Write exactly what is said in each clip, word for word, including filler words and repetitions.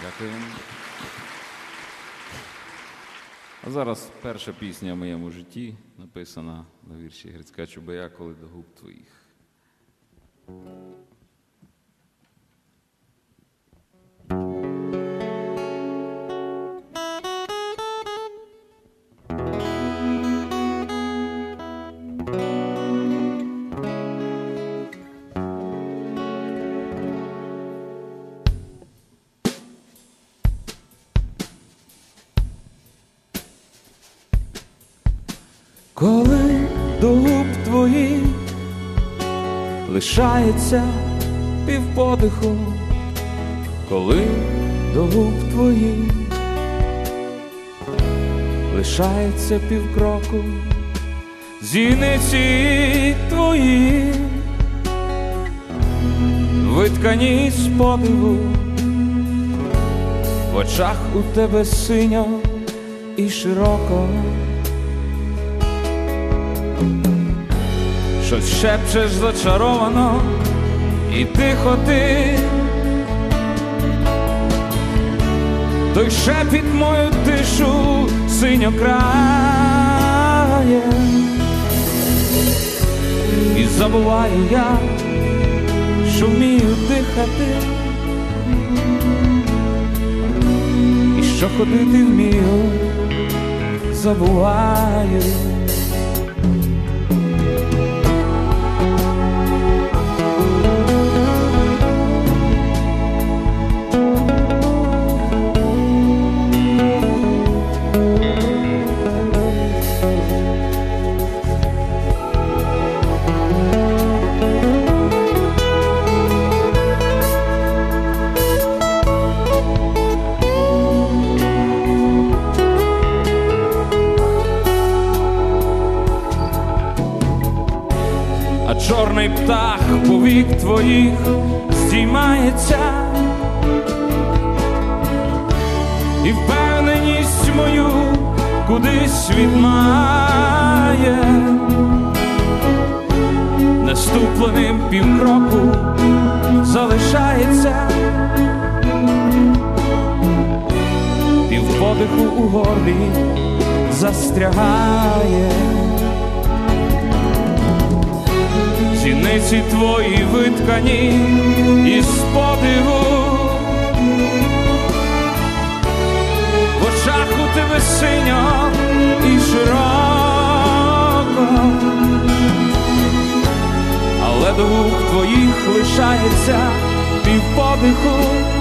Дякую. А зараз перша пісня в моєму житті, написана на вірші Грицька Чубая «Коли до губ твоїх». Коли до губ твоїх лишається півподиху, коли до губ твоїх лишається півкроку, зіниці твої виткані з подиву, в очах у тебе синьо і широко. Щось шепчеш зачаровано і тихо ти, той шепіт мою тишу синьо крає, і забуваю я, що вмію дихати, і що ходити вмію, забуваю. А чорний птах повік твоїх здіймається, і впевненість мою кудись відмає, наступленим півкроку залишається, півподиху у горлі застрягає. Зіниці твої виткані із подиву, в очах у тебе синьо і широко, але до губ твоїх лишається півподиху,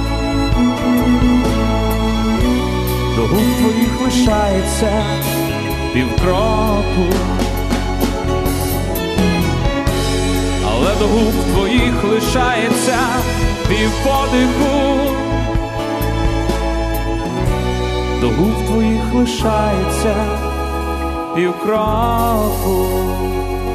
до губ твоїх лишається півкроку. Але до губ твоїх лишається півподиху, до губ твоїх лишається півкроку.